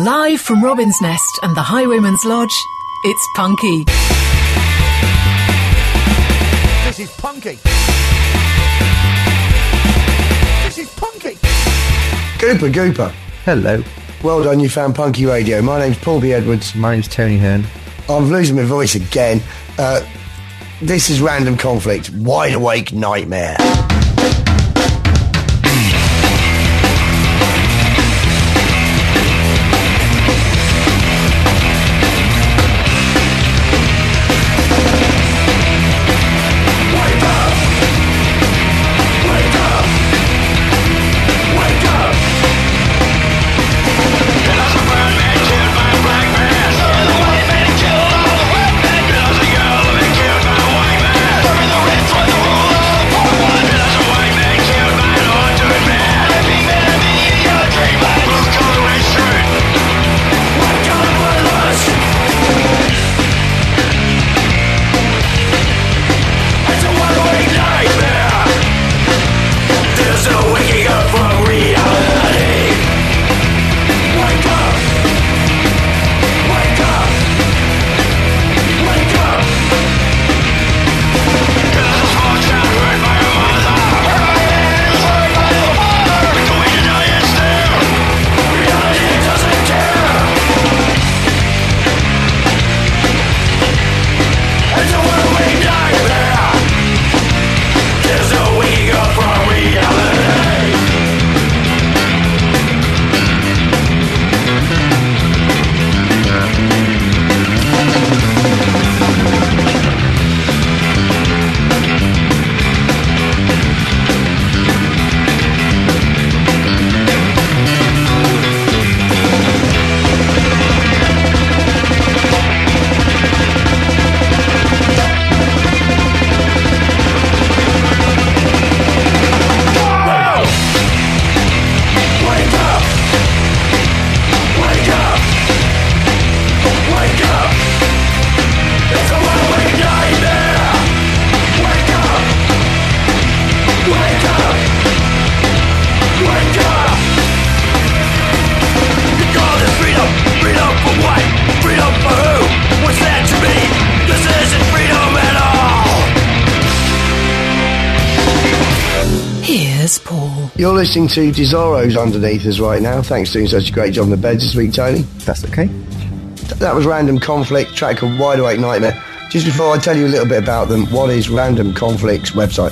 Live from Robin's Nest and the Highwayman's Lodge, it's Punky. This is Punky. This is Punky. Gooper. Hello. Well done, you found Punky Radio. My name's Paul B. Edwards. My name's Tony Hearn. I'm losing my voice again. This is Random Conflict, Wide Awake Nightmare. You're listening to Desoro's underneath us right now. Thanks for doing such a great job on the beds this week, Tony. That's okay. That was Random Conflict, track called Wide Awake Nightmare. Just before I tell you a little bit about them, what is Random Conflict's website?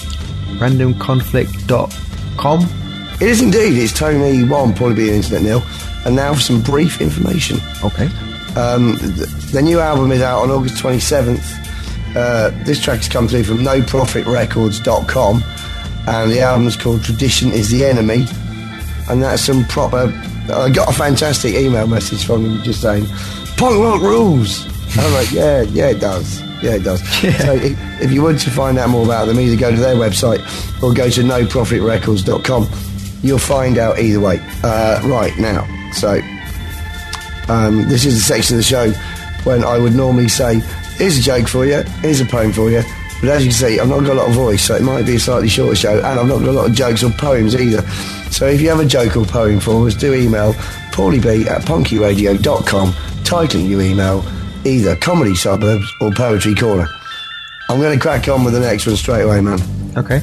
randomconflict.com. It is indeed. It's Tony 1, Paulie B and Internet Nil. And now for some brief information. Okay. The new album is out on August 27th. This track has come through from NoProfitRecords.com. And the album's called Tradition is the Enemy. And that's some proper... I got a fantastic email message from them just saying, punk rock rules. And I'm like, yeah, it does. Yeah, it does. Yeah. So if you want to find out more about them, either go to their website or go to NoProfitRecords.com. You'll find out either way. Right, now. So, this is the section of the show when I would normally say, here's a joke for you, here's a poem for you. But as you can see, I've not got a lot of voice, so it might be a slightly shorter show, and I've not got a lot of jokes or poems either. So if you have a joke or poem for us, do email paulieb@punkyradio.com, title your email either Comedy Suburbs or Poetry Corner. I'm going to crack on with the next one straight away, man. Okay.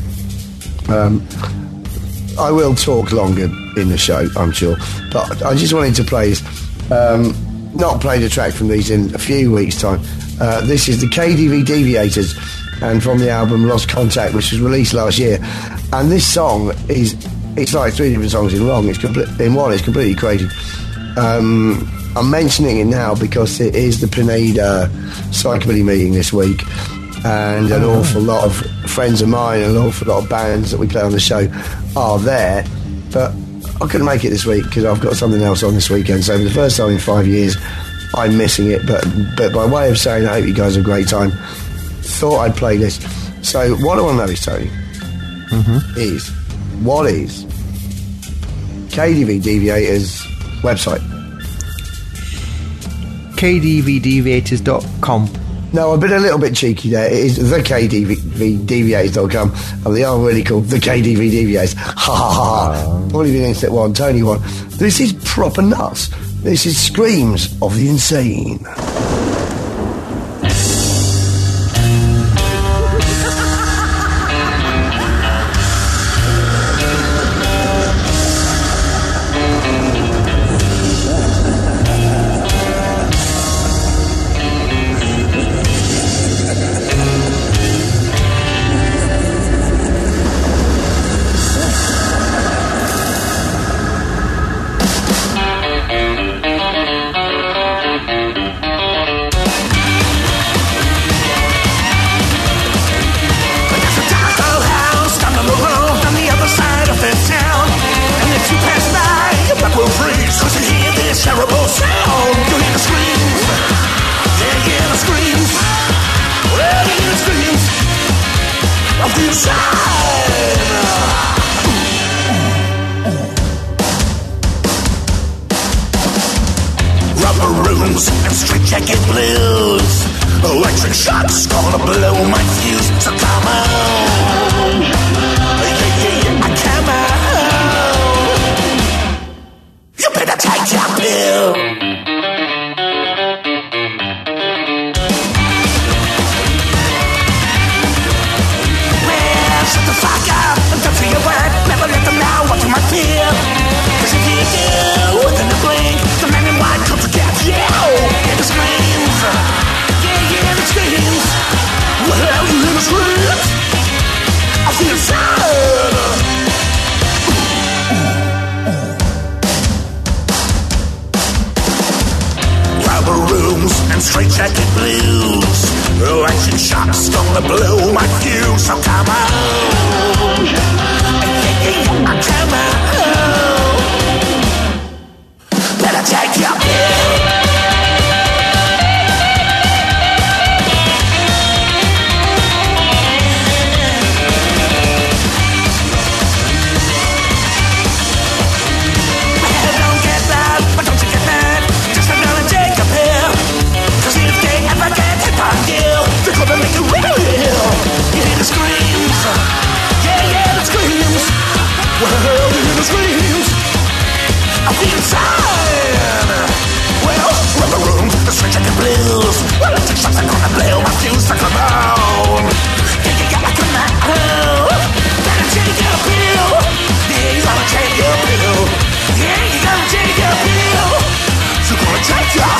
I will talk longer in the show, I'm sure, but I just wanted to play this. Not played a track from these in a few weeks' time. This is the KDV Deviators, and from the album Lost Contact, which was released last year. And this song it's like three different songs in one. It's completely crazy. I'm mentioning it now because it is the Pineda Psychobilly meeting this week, and an awful lot of friends of mine and an awful lot of bands that we play on the show are there, but I couldn't make it this week because I've got something else on this weekend. So for the first time in 5 years, I'm missing it, but by way of saying I hope you guys have a great time, thought I'd play this. So what I want to know is, Tony, is what is KDV Deviators website? KDVDeviators.com. No, I've been a little bit cheeky there. It is the KDVDeviators.com, and they are really called the KDV Deviators. Ha ha ha. Paulie B Internet 1, Tony 1. This is proper nuts. This is Screams of the Insane. Terrible sound. You hear the screams. Yeah, the screams. Well, you hear the screams of the inside. Rubber rooms and straight jacket blues. Electric shocks gonna blow my fuse. So come on. Yeah, come on. You better take your pill. Well, shut the fuck up and don't say a word. Never let them know what you might feel. Cause if you do, within a blink, the man in white comes to get you. Yeah, the screams. Yeah, the screams. Well, you hear the screams. I feel sad. Rooms and straight jacket blues. Electric shocks gonna blow my fuse. So come on. Come on. Better take your pill. Don't get that, but don't you get that? Just another take a pill. Cause if they ever get hit on you, they're gonna make you real. You hear the screams. Yeah, the screams. Well, you hear the screams of the inside. Well, rubber rooms, the straight jacket blues. Electric shocks are gonna blow my fuse. So come on. Yeah, you gotta come out. Better take your pill. Yeah, you gotta take your pill. Yeah, you gotta take your pill. You're gonna take your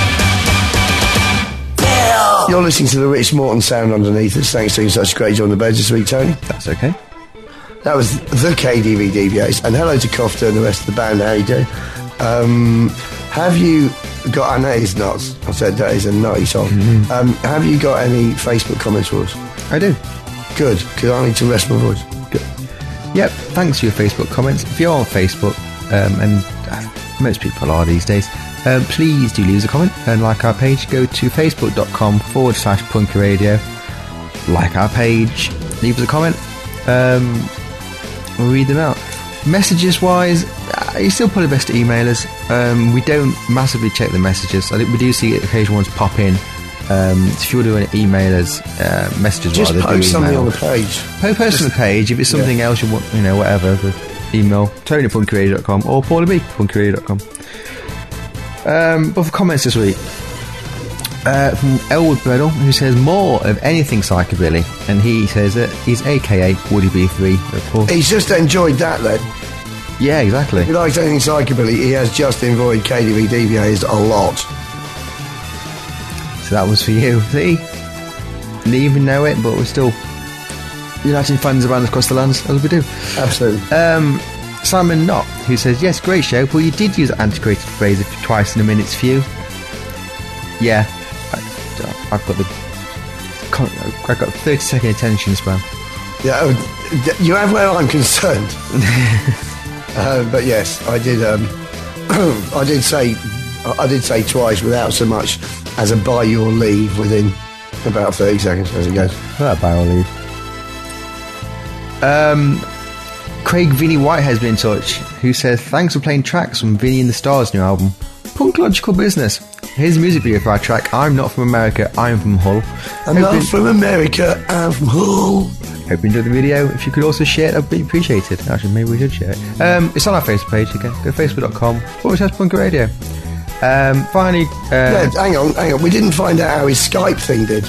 pill. You're listening to the Rich Morton sound underneath us. Thanks for doing such a great job on the bed this week, Tony. That's okay. That was the KDV DVAs. And hello to Kofta and the rest of the band. How you doing? Have you got... I know it's nuts. I said that is a nutty song. Have you got any Facebook comments for us? I do. Good, because I need to rest my voice. Good. Yep, thanks for your Facebook comments. If you're on Facebook, and most people are these days, please do leave us a comment and like our page. Go to facebook.com/Punky Radio. Like our page, leave us a comment. We'll read them out. Messages wise, you still probably best to email us. We don't massively check the messages. I think we do see occasional ones pop in. If you want to email us messages, just post something on the page. Post on the page. If it's something else you want, whatever, email Tony@punkyradio.com or Paula B@punkyradio.com. But for comments this week, from Elwood Bredel, who says more of anything psychobilly, and he says that he's AKA Woody B3, of course. He's just enjoyed that then. Yeah, exactly. If he likes anything psychobilly, he has just enjoyed KDV DVAs a lot. So that was for you. See? Didn't even know it, but we're still uniting fans of bands across the lands, as we do. Absolutely. Simon Knott, who says, yes, great show, but you did use an antiquated phrase twice in a minute's view. Yeah, I've got 30-second attention span. Yeah, you have where I'm concerned. But yes, I did. I did say twice without so much as a by your leave within about 30 seconds as it goes. That by your leave. Craig Vinnie Whitehead's been in touch, who says, thanks for playing tracks from Vinnie and the Stars' new album, Punk Logical Business. Here's a music video for our track, I'm Not From America, I'm From Hull. I'm not from America, I'm from Hull. Hope you enjoyed the video. If you could also share it, that would be appreciated. Actually, maybe we should share it. It's on our Facebook page again. Go to facebook.com/Punky Radio. Finally, Yeah, hang on. We didn't find out how his Skype thing did.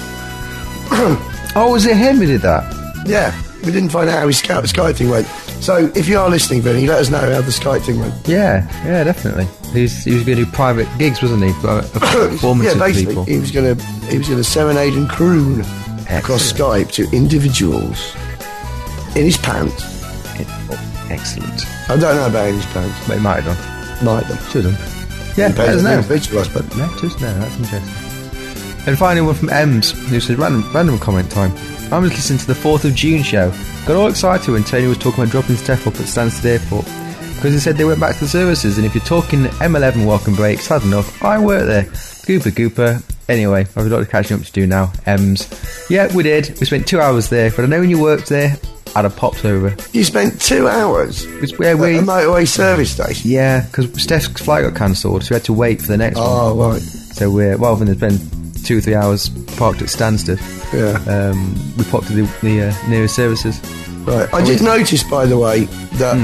oh, was it him who did that? Yeah, we didn't find out how his Skype thing went. So if you are listening, Vinny, let us know how the Skype thing went. Yeah, definitely. He was going to do private gigs, wasn't he? Performances Yeah, basically, people. he was going to serenade and croon across Skype to individuals in his pants. Excellent. I don't know about in his pants. But he might have done. Might have. Should have. Yeah, let us know. Individual, I suppose. Let us know. That's interesting. And finally, one from Ems, who says, random comment time. I was listening to the 4th of June show. Got all excited when Tony was talking about dropping Steph up at Stansted Airport, because he said they went back to the services, and if you're talking M11 welcome break, sad enough, I work there. Gooper. Anyway, I've got a lot of catching up to do now. Ems. Yeah, we did. We spent 2 hours there, but I know when you worked there, I'd have popped over. You spent 2 hours It's where at a motorway service station? Yeah, because Steph's flight got cancelled, so we had to wait for the next one. Oh, right. So rather than spend 2 or 3 hours parked at Stansted, we popped to the nearest services. Right. I did notice, by the way, that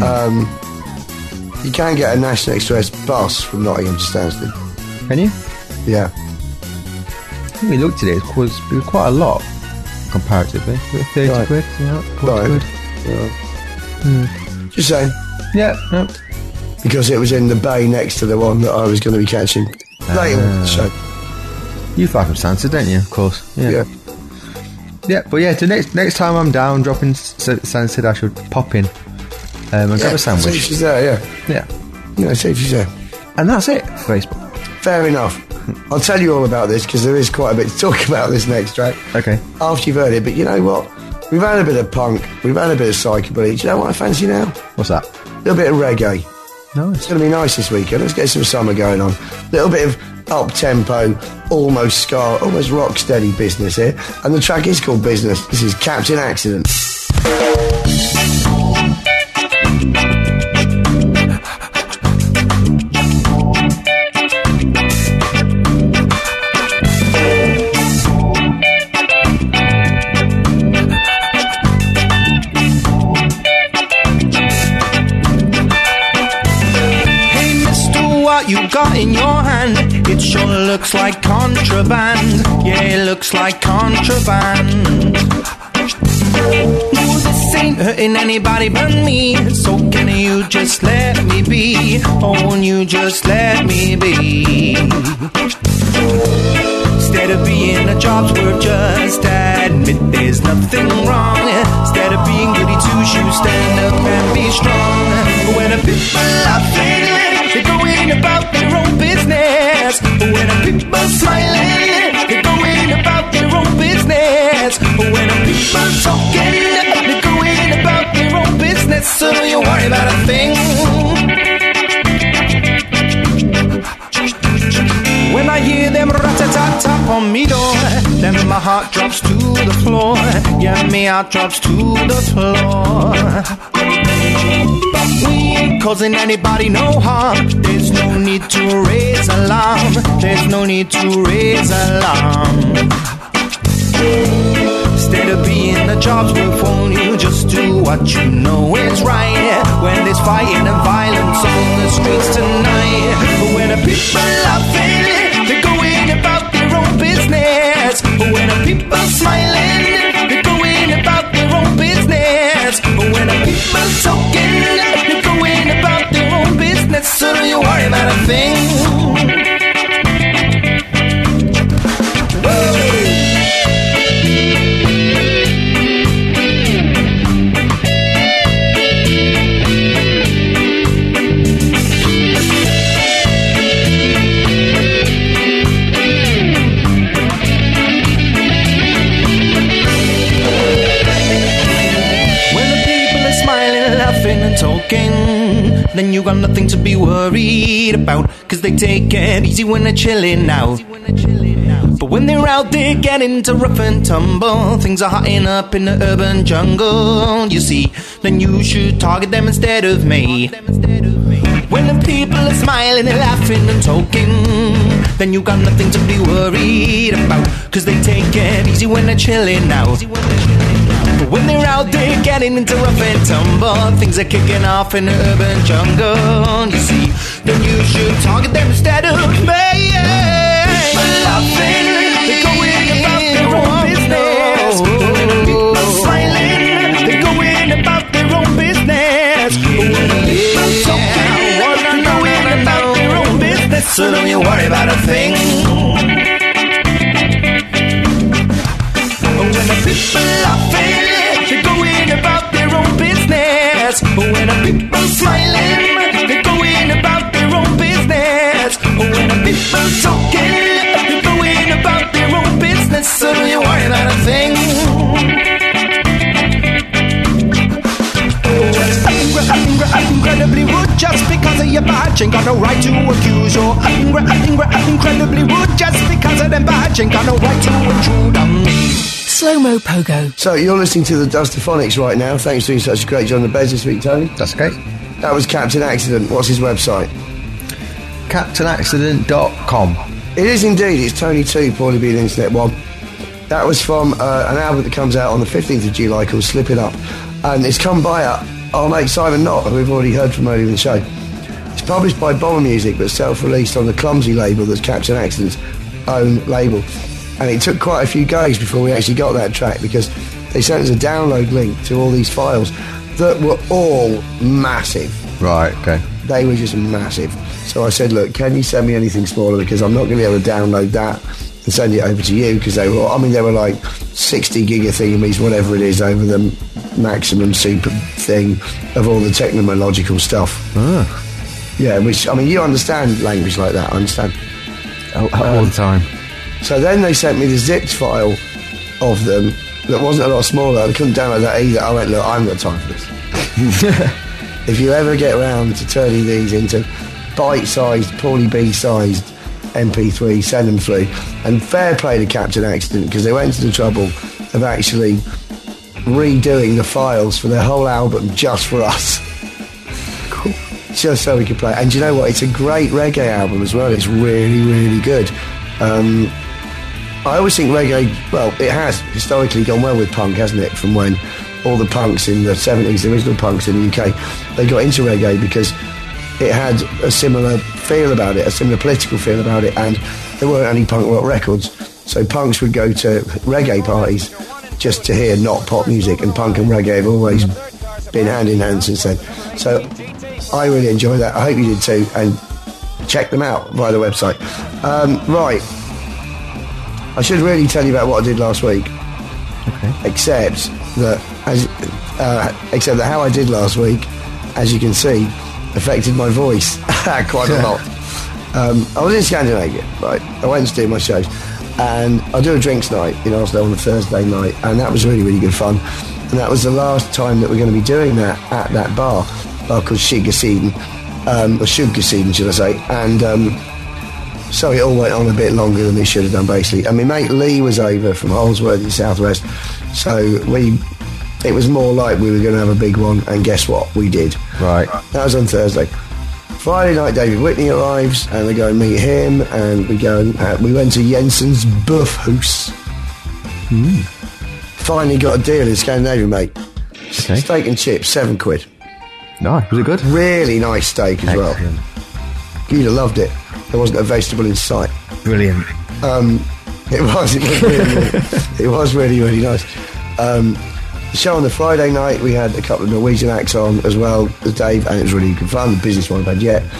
you can get a National Express bus from Nottingham to Stansted. Can you? Yeah. I think we looked at it. It was quite a lot comparatively. 30 Right. quid, 40 Right. quid. Yeah. Just saying. Yeah, no. Because it was in the bay next to the one that I was going to be catching later on the show. You fly from Stansted, don't you? Of course. Yeah. Yeah, but yeah, next time I'm down dropping Stansted, I should pop in and grab a See if sandwich. she's there, Yeah. Yeah, see if she's there. And that's it for Facebook. Fair enough. I'll tell you all about this because there is quite a bit to talk about this next track. Okay. After you've heard it, but you know what? We've had a bit of punk, we've had a bit of psychobilly. Do you know what I fancy now? What's that? A little bit of reggae. It's Nice. going to be nice this weekend. Let's get some summer going on. A little bit of up-tempo, almost ska, almost rock-steady business here. And the track is called Business. This is Captain Accident. You got in your hand, it sure looks like contraband. Yeah, it looks like contraband. No, this ain't hurting anybody but me, so can you just let me be? Oh, won't you just let me be? Instead of being a job's worth, just admit there's nothing wrong. Instead of being goody two-shoes, stand up and be strong. When the people are failing, they're going about their own business. When the people smiling, they're going about their own business. When the people talking, they're going about their own business. So don't you worry about a thing. When I hear them rat-a-tat-tap on me door, then my heart drops to the floor. Yeah, my heart drops to the floor. But we ain't causing anybody no harm. There's no need to raise alarm. There's no need to raise alarm. Instead of being a job's worth, won't you just do what you know is right? When there's fighting and violence on the streets tonight. But when the people are failing, they're going about their own business. But when the people smiling, they're going about their own business. But when the people talking, they're going about their own business. So don't you worry about a thing. Then you got nothing to be worried about, cause they take it easy when they're chilling out. But when they're out there getting to rough and tumble, things are hotting up in the urban jungle, you see. Then you should target them instead of me. When the people are smiling and laughing and talking, then you got nothing to be worried about, cause they take it easy when they're chilling out. When they're out there getting into rough and tumble, things are kicking off in the urban jungle. You see, then you should target them instead of me. People laughing, they're going about their own business. People smiling, they're going about their own business. People talking, they're going about their own business. So don't you worry about a thing. When the people laughing, they're going about their own business. When the people smiling, they're going about their own business. When the people talking, they're going about their own business. So don't you worry about a thing. Incredibly rude just because of your badge. Ain't got no right to accuse you. Incredibly rude just because of them badge. Ain't got no right to intrude on me. Slow-mo pogo. So you're listening to the Dustaphonics right now. Thanks for doing such a great job on the beds this week, Tony. That's great. That was Captain Accident. What's his website? CaptainAccident.com. It is indeed. It's Tony 2, Paulie B, the Internet One. That was from an album that comes out on the 15th of July called Slip It Up. And it's come by our mate Simon Knott, who we've already heard from earlier in the show. It's published by Bomber Music, but self-released on the Clumsy label that's Captain Accident's own label. And it took quite a few goes before we actually got that track, because they sent us a download link to all these files that were all massive. Right, okay. They were just massive. So I said, look, can you send me anything smaller, because I'm not going to be able to download that and send it over to you, because they were like 60 gigathingamies, whatever it is, over the maximum super thing of all the technological stuff. Yeah, which, I mean, you understand language like that, I understand. All the time. So then they sent me the zipped file of them that wasn't a lot smaller. I couldn't download that either. I went, look, I haven't got time for this. If you ever get around to turning these into bite-sized, Paulie B-sized MP3, send them through. And fair play to Captain Accident, because they went to the trouble of actually redoing the files for their whole album just for us. Cool. Just so we could play it. And do you know what? It's a great reggae album as well. It's really, really good. I always think reggae, well, it has historically gone well with punk, hasn't it? From when all the punks in the 70s, the original punks in the UK, they got into reggae because it had a similar feel about it, a similar political feel about it, and there weren't any punk rock records. So punks would go to reggae parties just to hear not pop music, and punk and reggae have always been hand in hand since then. So I really enjoy that. I hope you did too, and check them out via the website. Right. I should really tell you about what I did last week. Okay. Except that how I did last week, as you can see, affected my voice quite a lot. I was in Scandinavia, right? I went to do my shows, and I do a drinks night in Oslo on a Thursday night, and that was really, really good fun. And that was the last time that we're going to be doing that at that bar called Skyggesiden, or Skyggesiden, should I say? And so it all went on a bit longer than it should have done, basically. And my mate Lee was over from Holsworthy, Southwest, so it was more like we were going to have a big one, and guess what? We did. Right. That was on Thursday. Friday night, David Whitney arrives, and we go and meet him, and we went to Jensen's Buffhus. Finally got a deal in Scandinavia, mate. Okay. Steak and chips, £7. Nice. Was it good? Really nice steak as well. Excellent. You'd have loved it. There wasn't a vegetable in sight. Brilliant. It was really, really nice. The show on the Friday night, we had a couple of Norwegian acts on as well as Dave, and it was really good fun. The busiest one I've had yet.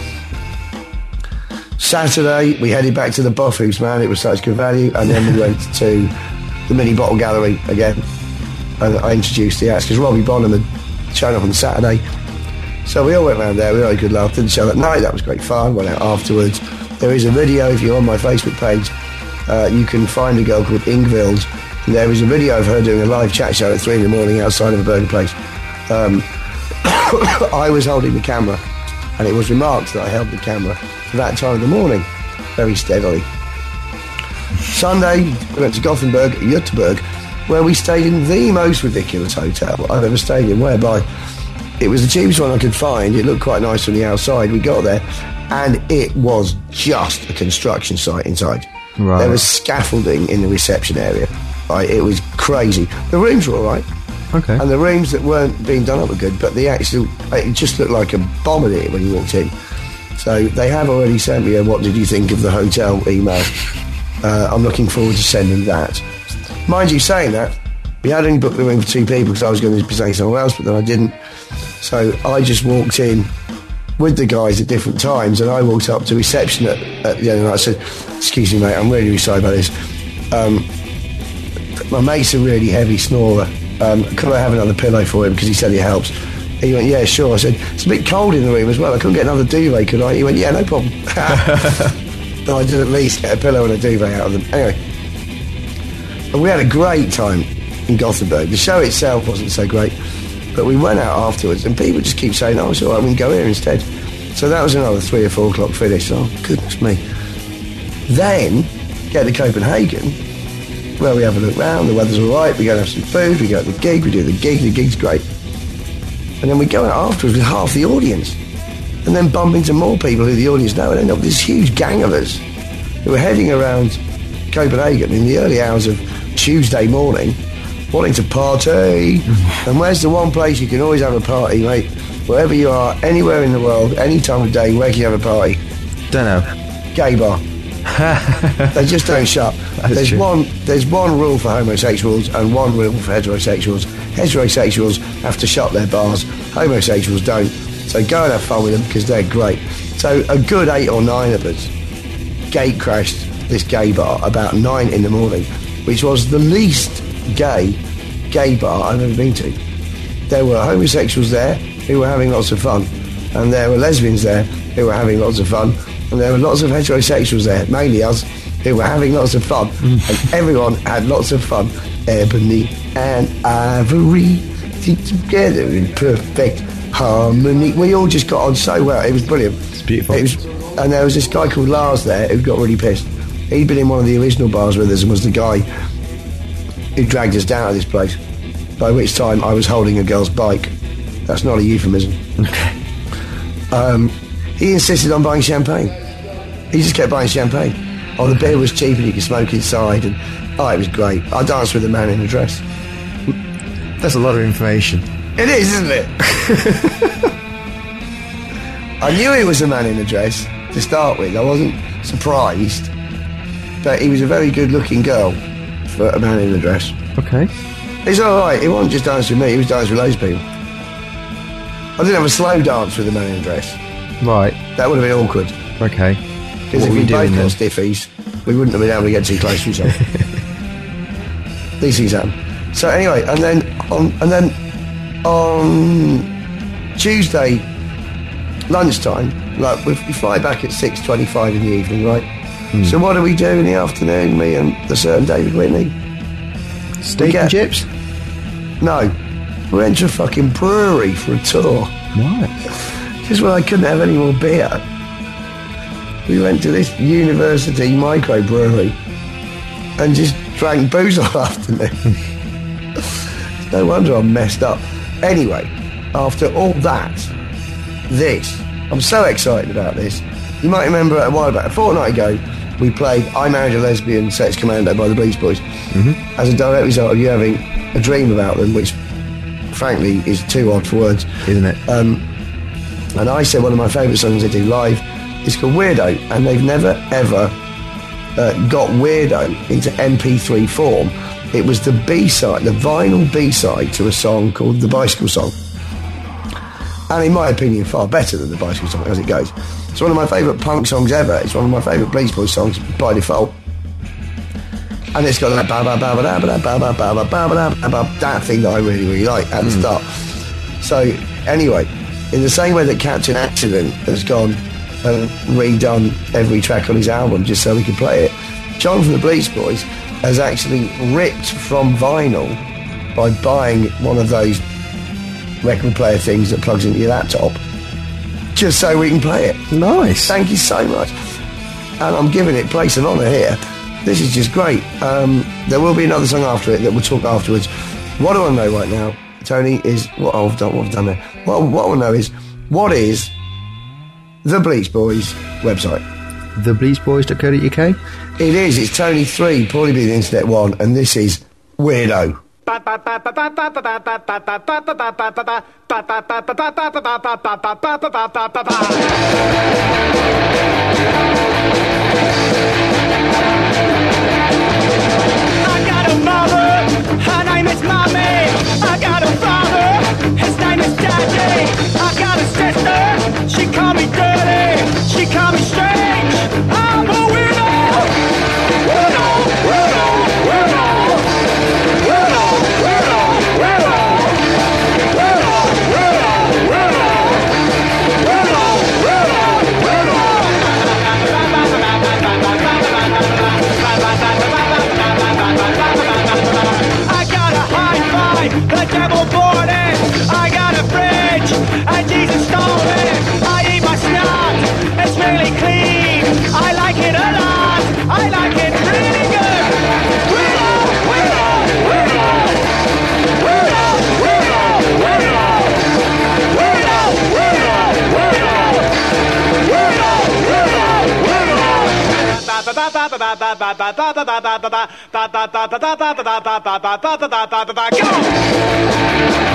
Saturday, we headed back to the Buffhus, man. It was such good value. And then we went to the Mini Bottle Gallery again. And I introduced the acts because Robbie Bonham had shown up on Saturday. So we all went round there. We had a good laugh. Did the show that night. That was great fun. Went out afterwards. There is a video, if you're on my Facebook page, you can find a girl called Ingvild. And there is a video of her doing a live chat show at 3 a.m. outside of a burger place. I was holding the camera, and it was remarked that I held the camera for that time of the morning, very steadily. Sunday, we went to Gothenburg, Göteborg, where we stayed in the most ridiculous hotel I've ever stayed in, whereby it was the cheapest one I could find. It looked quite nice from the outside. We got there, and it was just a construction site inside. Right. There was scaffolding in the reception area. Right, it was crazy. The rooms were all right. Okay. And the rooms that weren't being done up were good, but it just looked like a bomb in it when you walked in. So they have already sent me a "What did you think of the hotel?" email. I'm looking forward to sending that. Mind you, saying that, we had only booked the room for 2 people because I was going to be staying somewhere else, but then I didn't. So I just walked in with the guys at different times, and I walked up to reception at the end of the night. I said, "Excuse me, mate, I'm really sorry about this. My mate's a really heavy snorer. Could I have another pillow for him? Because he said it helps." He went, "Yeah, sure." I said, "It's a bit cold in the room as well. I couldn't get another duvet, could I?" He went, "Yeah, no problem." But I did at least get a pillow and a duvet out of them. Anyway, and we had a great time in Gothenburg. The show itself wasn't so great, but we went out afterwards, and people just keep saying, "Oh, it's all right, we can go here instead." So that was another 3 or 4 o'clock finish. Oh, goodness me. Then, get to Copenhagen, where we have a look round, the weather's all right, we go and have some food, we go to the gig, we do the gig's great. And then we go out afterwards with half the audience, and then bump into more people who the audience know, and end up with this huge gang of us who are heading around Copenhagen in the early hours of Tuesday morning, wanting to party. And where's the one place you can always have a party, mate? Wherever you are, anywhere in the world, any time of day, where can you have a party? Don't know. Gay bar. They just don't shut. There's one rule for homosexuals and one rule for heterosexuals. Heterosexuals have to shut their bars. Homosexuals don't. So go and have fun with them because they're great. So a good 8 or 9 of us gate crashed this gay bar about 9 in the morning, which was the least gay bar I've ever been to. There were homosexuals there who were having lots of fun, and there were lesbians there who were having lots of fun, and there were lots of heterosexuals there, mainly us, who were having lots of fun, and everyone had lots of fun. Ebony and Ivory together in perfect harmony. We all just got on so well. It was brilliant. It's beautiful. And there was this guy called Lars there who got really pissed. He'd been in one of the original bars with us and was the guy who dragged us down to this place, by which time I was holding a girl's bike. That's not a euphemism. He insisted on buying champagne. He just kept buying champagne. Oh, the beer was cheap and you could smoke inside, and it was great. I danced with a man in a dress. That's a lot of information. It is, isn't it? I knew he was a man in a dress to start with. I wasn't surprised, but he was a very good-looking girl for a man in a dress. Okay. It's all right. He wasn't just dancing with me. He was dancing with loads of people. I didn't have a slow dance with a man in a dress. Right. That would have been awkward. Okay. Because if we both got stiffies, we wouldn't have been able to get too close to each other. These things happen. So anyway, and then on Tuesday lunchtime, like we fly back at 6:25 in the evening, right? So what do we do in the afternoon? Me and the certain David Whitney. Steak and chips? No, we went to a fucking brewery for a tour. What? Just when I couldn't have any more beer. We went to this university microbrewery and just drank booze all afternoon. No wonder I'm messed up. Anyway, after all that, I'm so excited about this. You might remember a fortnight ago, we played I Married a Lesbian, Sex Commando by the Beach Boys. As a direct result of you having a dream about them, which frankly is too odd for words. Isn't it? And I said one of my favourite songs they do live is called Weirdo, and they've never ever got Weirdo into MP3 form. It was the B-side, the vinyl B-side to a song called The Bicycle Song. And in my opinion, far better than The Bicycle Song as it goes. It's one of my favourite punk songs ever. It's one of my favourite Beach Boys songs by default. And it's got that that thing that I really, really like at the start. So, anyway, in the same way that Captain Accident has gone and redone every track on his album just so we could play it, John from the Beach Boys has actually ripped from vinyl by buying one of those record player things that plugs into your laptop just so we can play it. Nice. Thank you so much. And I'm giving it place and honour here. This is just great. There will be another song after it that we'll talk afterwards. What I want to know right now, Tony, is what I've done there. What I want to know is, what is the Bleach Boys website? TheBleachBoys.co.uk? It is. It's Tony 3, Paulie B, the Internet 1, and this is Weirdo. I got a mother, her name is Mommy. I got a father, his name is Daddy. I got a sister, she call me dirty, she call me strange. I'm a weirdo. Weirdo, weirdo, weirdo. Weirdo, weirdo, weirdo. Weirdo, weirdo, weirdo. Weirdo, weirdo, weirdo. I got a hi-fi, the devil bought it. I got a fridge, and Jesus stole it. I eat my snot, it's really clean. I like it a lot, I like it really good. Weirdo, weirdo, weirdo. Weirdo, weirdo, weirdo. Weirdo, weirdo, weirdo. Weirdo, weirdo, weirdo. Go!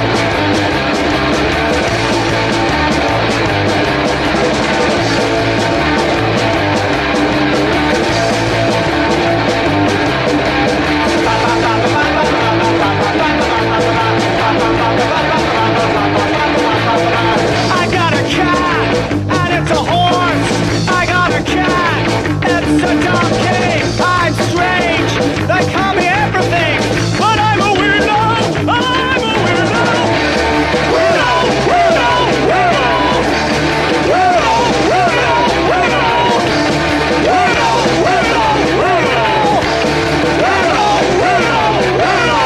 I got a cat, and it's a horse. I got a cat, it's a donkey. I'm strange, they call me everything, but I'm a weirdo. I'm a weirdo. Weirdo, weirdo, weirdo. Weirdo, weirdo, weirdo. Weirdo, weirdo, weirdo. Weirdo, weirdo, weirdo.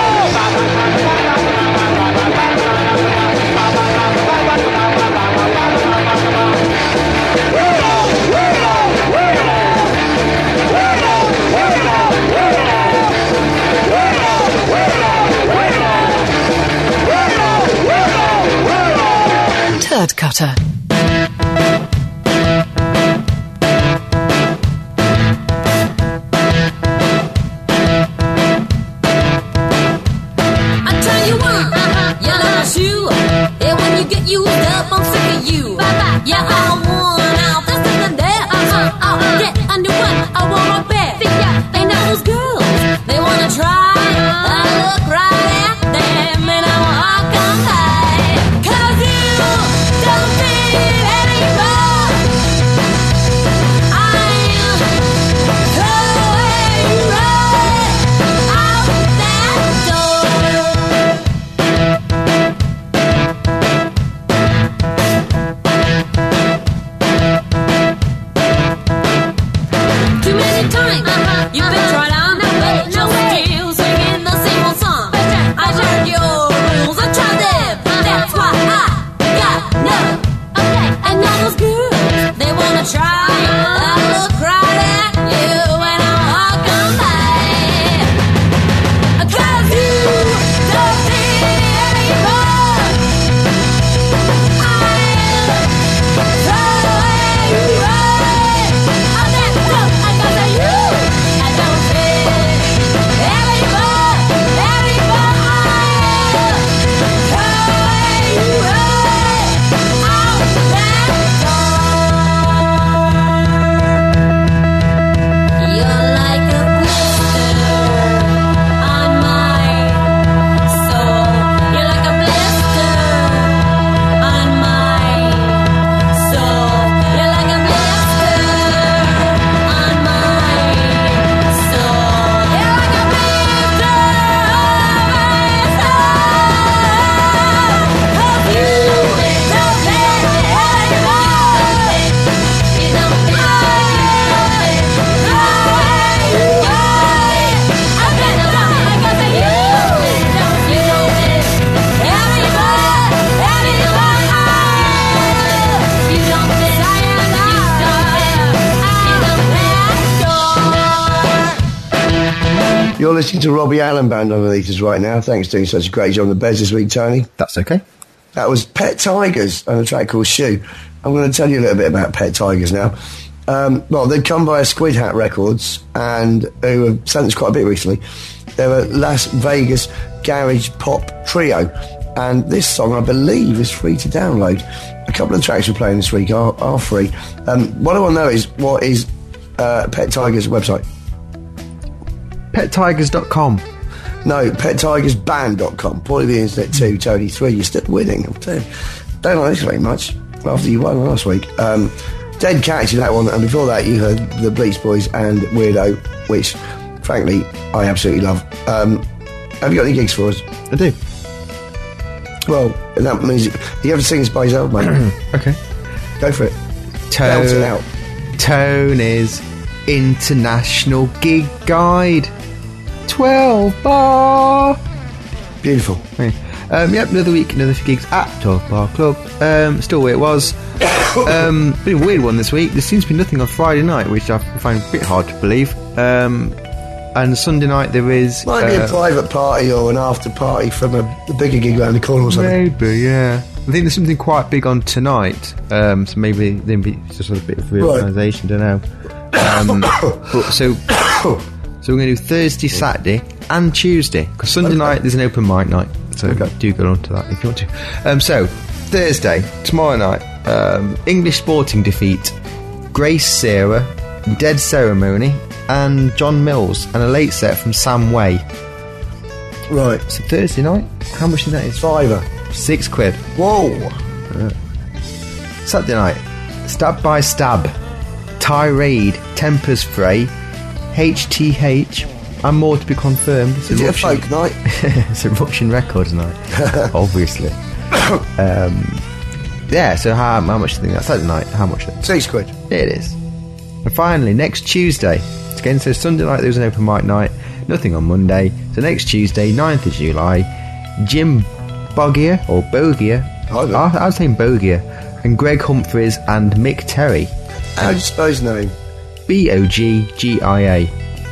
Turd Cutter. I tell you what, you're like a shoe. And when you get used up, I'm sick of you. Yeah, I'm worn out, there's nothing there. I'll get a new one, I want a bet. They know those girls, they wanna try. I look right at them and I walk on by. 'Cause you don't fit anymore. I'll throw you right out that door. Too many times you've been tried on, but you're still singing the same old song. I heard your rules, I tried them. That's why I got no. And now those girls, they wanna try. I look right at you and I walk on by. 'Cause you don't fit anymore. I'll throw you right out that door. I got you. I don't fit anymore. I'll throw you right out that door. You're like a blister on my soul. You're like a blister on my soul. You're like a blister on my soul. You're like a blister on my soul. 'Cause you don't fit anymore. You don't fit You're listening to Robbie Allen Band underneath us right now. Thanks for doing such a great job on the Bez this week, Tony. That's okay. That was Pet Tigers and a track called Shoe. I'm going to tell you a little bit about Pet Tigers now. Well, they've come via Squid Hat Records and who have sent us quite a bit recently. They're a Las Vegas garage pop trio, and this song, I believe, is free to download. A couple of tracks we're playing this week are free. What I want to know is, what is Pet Tiger's website? PetTigers.com. No, PetTigersBand.com. Probably the internet too, Tony 3. You're still winning. I'm telling you. Don't like this very much after you won last week. Dead Catch in that one, and before that you heard the Bleach Boys and Weirdo, which, frankly, I absolutely love. Have you got any gigs for us? I do. Well, that means you have to sing this by yourself, mate. Okay. Go for it. Belt it out. Tony's International Gig Guide. 12 bar. Beautiful. Yep, another week, another few gigs at 12 Bar Club. Still where it was. Bit of a weird one this week. There seems to be nothing on Friday night, which I find a bit hard to believe. And Sunday night there is... Might be a private party or an after party from a bigger gig around the corner or something. Maybe, yeah. I think there's something quite big on tonight. So maybe there'll be just a bit of reorganisation, don't know. So we're going to do Thursday, Saturday and Tuesday, because Sunday night there's an open mic night, so do go on to that if you want to. So Thursday, tomorrow night, English Sporting Defeat, Grace Sarah, Dead Ceremony and John Mills, and a late set from Sam Way. Right. So Thursday night, how much is that? £5. £6. Whoa. Saturday night, Stab by Stab, Tirade, Tempers Fray, HTH, and more to be confirmed. Is it a folk night? It's a Russian Records night, obviously. Yeah, so how much do you think that's Saturday night? How much? £6. It is. And finally, next Tuesday, again, so Sunday night there was an open mic night, nothing on Monday. So next Tuesday, 9th of July, Jim Bogier, or Bogier, I was saying Bogier, and Greg Humphreys and Mick Terry. How do you spell his name? Boggia.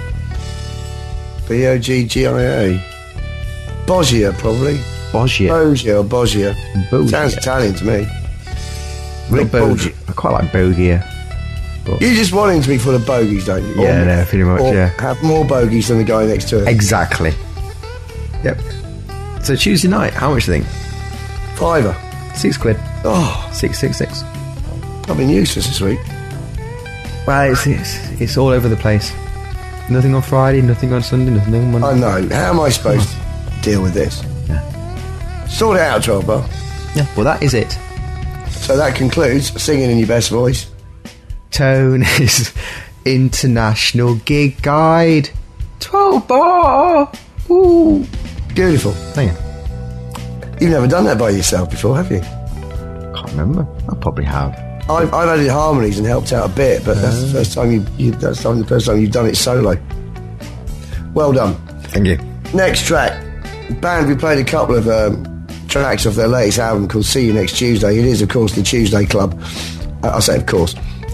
Boggia. Bogia, probably. Bogia. Bogia or Bogia. Sounds Italian to me. Rick Bogia. I quite like Bogier. You just want him to be full of bogies, don't you? Yeah, no, pretty much, or yeah. have more bogies than the guy next to him. Exactly. Yep. So Tuesday night, how much do you think? £5. £6. Oh, 666. I've been useless this week. Well, it's all over the place. Nothing on Friday, nothing on Sunday, nothing on Monday. I know. How am I supposed to deal with this? Yeah. Sort it out, 12 Bar. Yeah, well, that is it. So that concludes singing in your best voice. Tony's International Gig Guide. 12 Bar. Ooh. Beautiful. Thank you. You've never done that by yourself before, have you? Can't remember. I probably have. I've added harmonies and helped out a bit, but that's the first time the first time you've done it solo. Well done. Thank you. Next track, band. We played a couple of tracks off their latest album called "See You Next Tuesday." It is, of course, the Tuesday Club. I say, of course.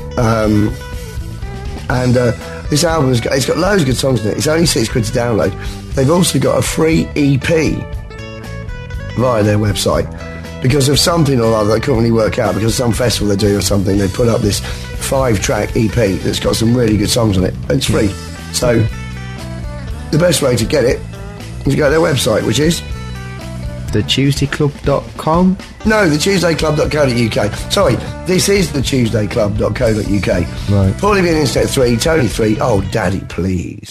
This album it's got loads of good songs in it. It's only £6 to download. They've also got a free EP via their website. Because of something or other, they couldn't really work out, because of some festival they're doing or something, they put up this 5-track EP that's got some really good songs on it. It's free. So, the best way to get it is to go to their website, which is... TheTuesdayClub.com? No, theTuesdayClub.co.uk. Sorry, this is theTuesdayClub.co.uk. Right. Paulie being Internet 3, Tony 3, oh, Daddy, please.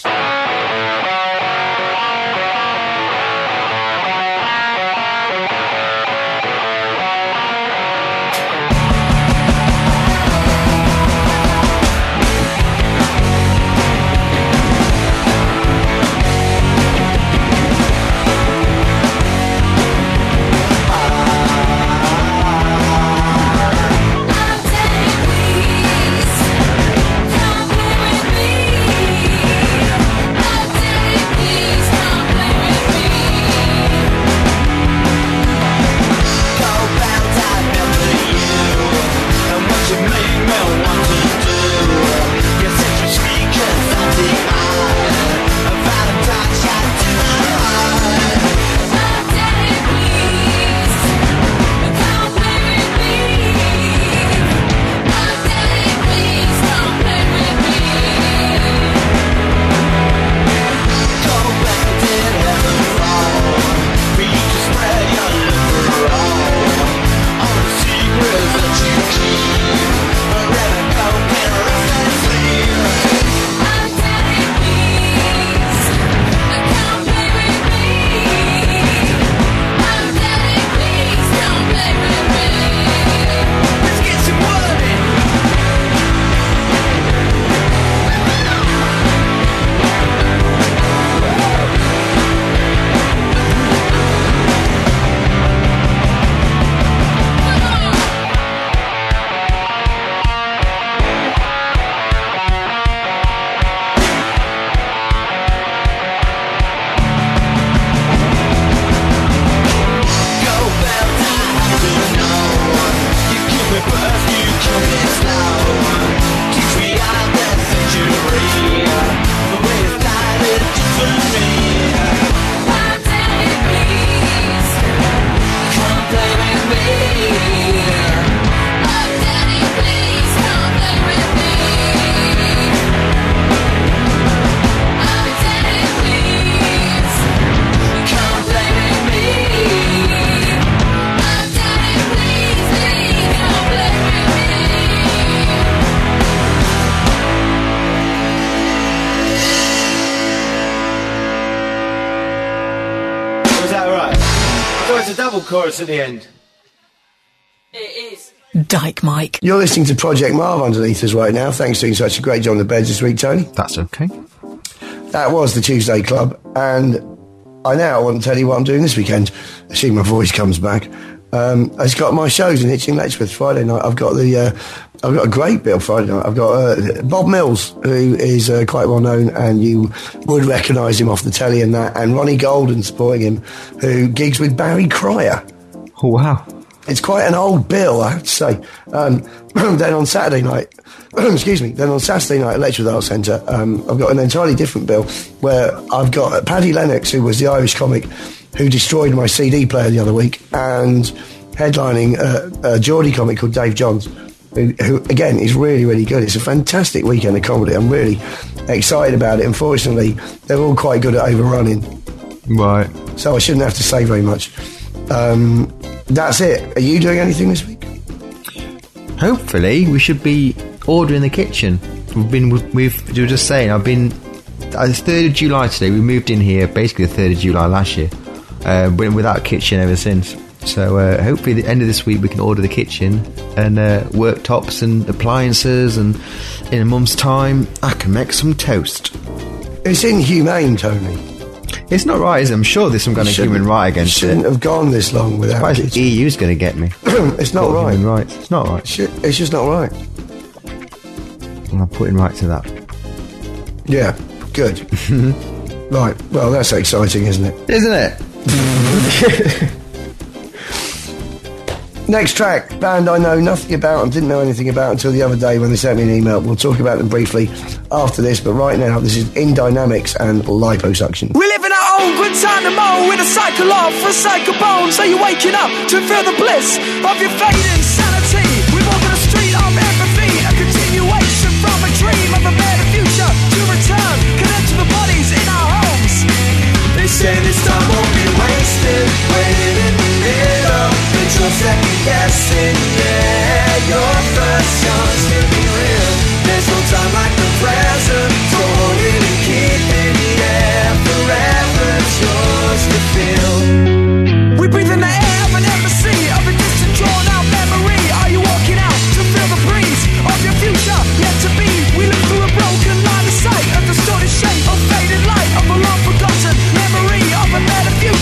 that right? I thought it's a double chorus at the end. It is. Dyke Mike. You're listening to Project Marv underneath us right now. Thanks for doing such a great job on the beds this week, Tony. That's okay. That was the Tuesday Club, and I now want to tell you what I'm doing this weekend. Assuming my voice comes back. I've got my shows in Hitchin Letchworth Friday night. I've got a great bill Friday night. I've got Bob Mills, who is quite well known, and you would recognise him off the telly and that, and Ronnie Golden supporting him, who gigs with Barry Cryer. Oh, wow. It's quite an old bill, I have to say. Then on Saturday night, then on Saturday night at Letchworth Arts Centre, I've got an entirely different bill where I've got Paddy Lennox, who was the Irish comic who destroyed my CD player the other week, and headlining a Geordie comic called Dave Johns, who again is really, really good. It's a fantastic weekend of comedy. I'm really excited about it. Unfortunately, they're all quite good at overrunning. Right. So I shouldn't have to say very much. That's it. Are you doing anything this week? Hopefully, we should be ordering the kitchen. You were just saying, I've been, it's 3rd of July today, we moved in here basically the 3rd of July last year. Been without a kitchen ever since. So hopefully at the end of this week we can order the kitchen and worktops and appliances, and in a month's time I can make some toast. It's inhumane, Tony. It's not right, is it? I'm sure there's some kind of human right against it. Shouldn't have gone this long without Why is it. the EU's going to get me? It's not right. Human rights. It's not right. It's just not right. Well, I'm putting right to that. Yeah, good. Right, well, that's exciting, isn't it? Isn't it? Next track, band I know nothing about and didn't know anything about until the other day when they sent me an email. We'll talk about them briefly after this, but right now, this is In Dynamics and Liposuction. We live in our own good time to moan with a cycle of for cycle bones. So you're waking up to feel the bliss of your fading sanity. We walk on the street of empathy, a continuation from a dream of a better future to return, connect to the bodies in our homes. They say this time won't be wasted, waiting in the middle, but you're second guessing, yeah, your first chance to be real. There's no time like the present, so hold it and keep in the air, forever it's yours to feel. We breathe in the air of an embassy, of a distant drawn out memory. Are you walking out to feel the breeze of your future yet to be? We look through a broken line of sight, a distorted shape of faded light, of a long forgotten memory of a better future.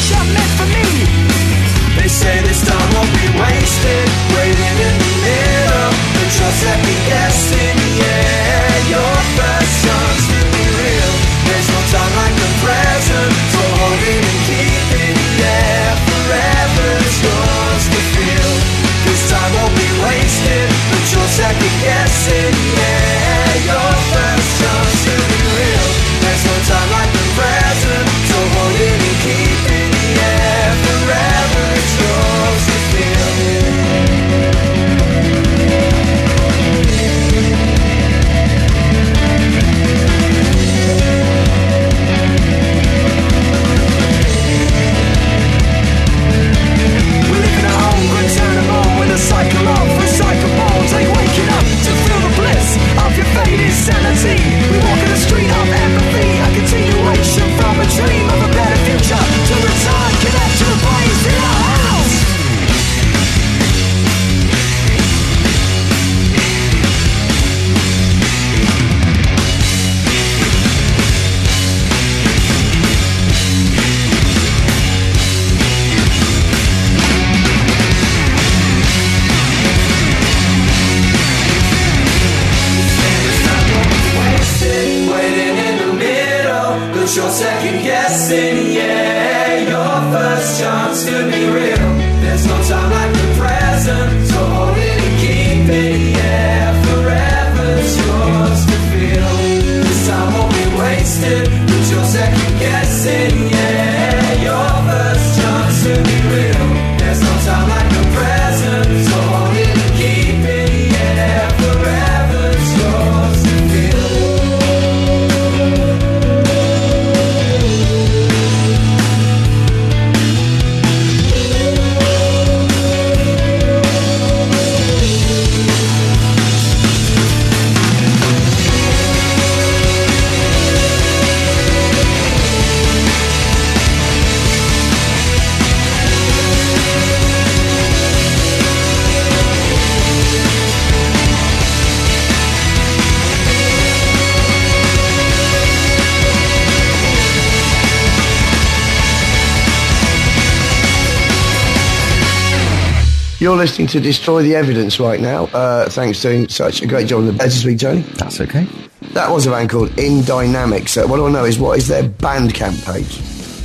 You're listening to Destroy the Evidence right now. Thanks for doing such a great job on the beds this week, Tony. That's okay. That was a band called In Dynamics. What I want to know is, what is their Bandcamp page?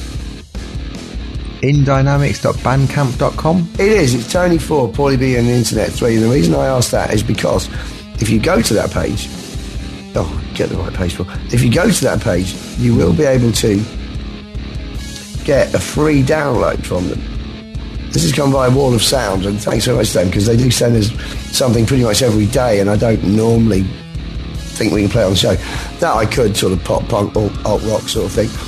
indynamics.bandcamp.com. It is. It's Tony Ford, Paulie B and the Internet 3. And the reason I ask that is because if you go to that page... Oh, get the right page for. If you go to that page, you will be able to get a free download from them. This has come via Wall of Sound, and thanks so much to them, because they do send us something pretty much every day, and I don't normally think we can play it on the show. That I could, sort of pop punk or alt rock sort of thing.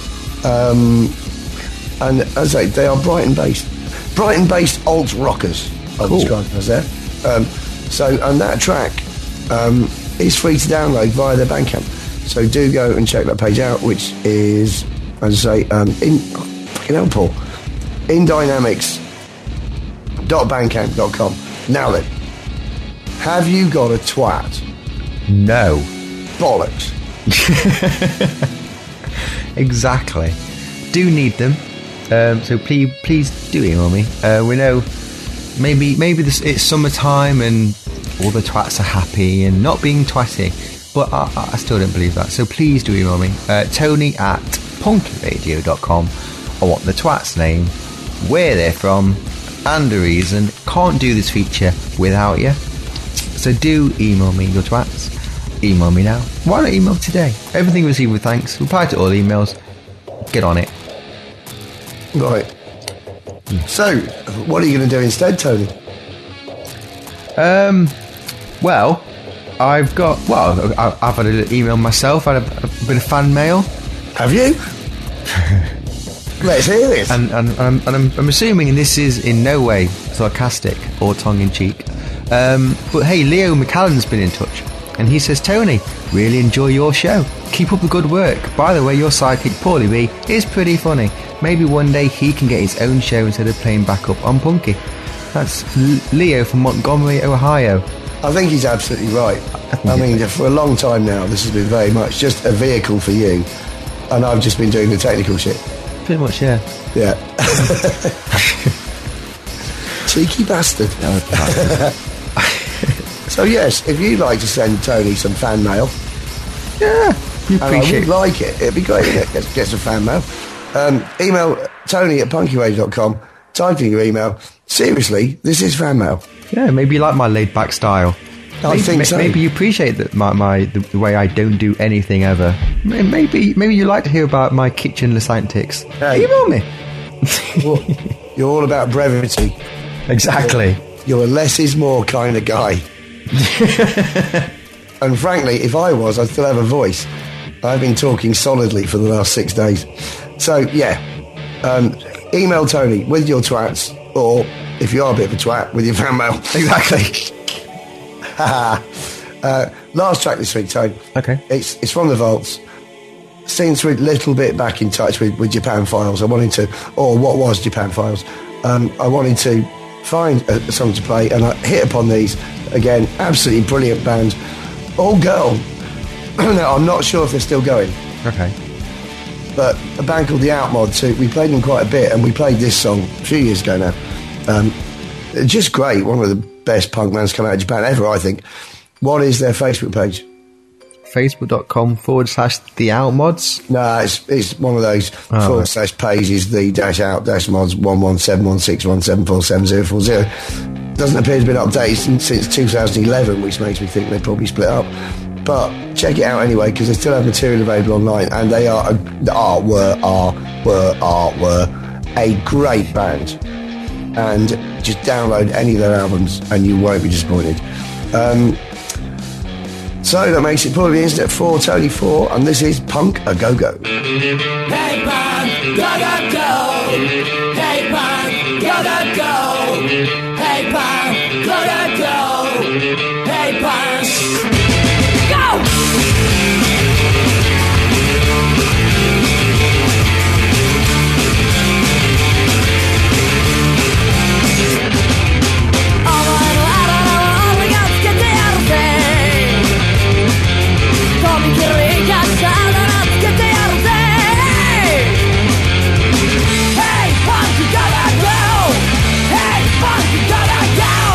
And as I say, they are Brighton-based alt rockers, I'll describe them as there. And that track is free to download via their Bandcamp. So do go and check that page out, which is, as I say, fucking hell, Paul, indynamics.bandcamp.com. Now then, have you got a twat? No. Bollocks. Exactly. Do need them. So please do email me. We know maybe it's summertime and all the twats are happy and not being twatty, but I still don't believe that. So please do email me. Tony@punkyradio.com. I want the twat's name, where they're from, and a reason. Can't do this feature without you. So do email me your twats. Email me now. Why not email today? Everything received with thanks. Reply to all emails. Get on it. Right. So, what are you going to do instead, Tony? Well, I've had an email myself. I had a bit of fan mail. Have you? Let's hear this. And I'm assuming this is in no way sarcastic or tongue-in-cheek. But hey, Leo McCallan's been in touch. And he says, Tony, really enjoy your show. Keep up the good work. By the way, your sidekick, Paulie B, is pretty funny. Maybe one day he can get his own show instead of playing back up on Punky. That's Leo from Montgomery, Ohio. I think he's absolutely right. I mean, for a long time now, this has been very much just a vehicle for you. And I've just been doing the technical shit. Pretty much, yeah. Yeah. Cheeky bastard. So yes, if you'd like to send Tony some fan mail, yeah, we and I appreciate would like it. It'd be great if it gets some fan mail. Email Tony@punkyradio.com. Type in your email. Seriously, this is fan mail. Yeah, maybe you like my laid back style. I think so. Maybe you appreciate that the way I don't do anything ever. Maybe you like to hear about my kitchenless antics. Hey. Email me. Well, you're all about brevity. Exactly. You're a less is more kind of guy. And frankly, if I was, I'd still have a voice. I've been talking solidly for the last 6 days. So, yeah. Email Tony with your twats, or if you are a bit of a twat, with your fan mail. Exactly. Last track this week, Tony. Okay. It's from the Vaults. Since we're a little bit back in touch with Japan Files, what was Japan Files, I wanted to find a song to play, and I hit upon these. Again, absolutely brilliant band. All girl. Now, I'm not sure if they're still going. Okay. But a band called the Outmods, we played them quite a bit, and we played this song a few years ago now. Just great. One of the best punk bands come out of Japan ever, I think. What is their Facebook page? Facebook.com/The Outmods. No, it's one of those / pages, the -out-mods 1171617477040. Doesn't appear to have been updated since 2011, which makes me think they probably split up. But check it out anyway, because they still have material available online, and they were a great band. And just download any of their albums, and you won't be disappointed. So that makes it probably Internet 4, Tony 4, and this is Punk A Go Go. Hey punk, go go go. Hey punk, go go go. Hey punk, go go go. Hey punk, go. Hey, punk, you gotta go.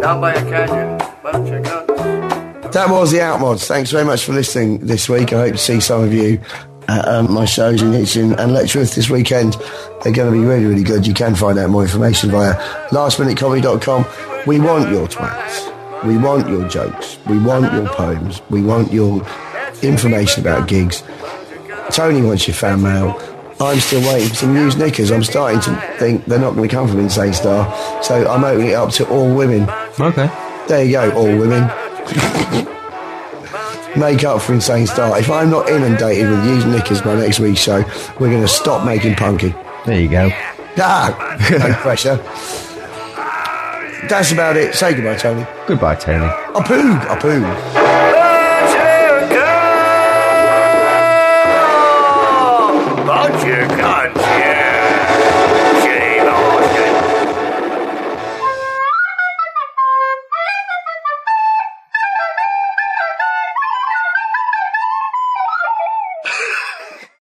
down by a canyon. Well, check out. That was the Outmods. Thanks very much for listening this week. I hope to see some of you at my shows in Hitchin and Letchworth this weekend. They're going to be really, really good. You can find out more information via lastminutecomedy.com. We want your twats. We want your jokes. We want your poems. We want your information about gigs. Tony wants your fan mail. I'm still waiting for some used knickers. I'm starting to think they're not going to come from Insane Star, so I'm opening it up to all women. Okay. There you go, all women. Make up for Insane Star. If I'm not inundated with used knickers by next week's show, we're going to stop making punky. There you go. Ah, no pressure. That's about it. Say goodbye, Tony. Goodbye, Tony. A poo.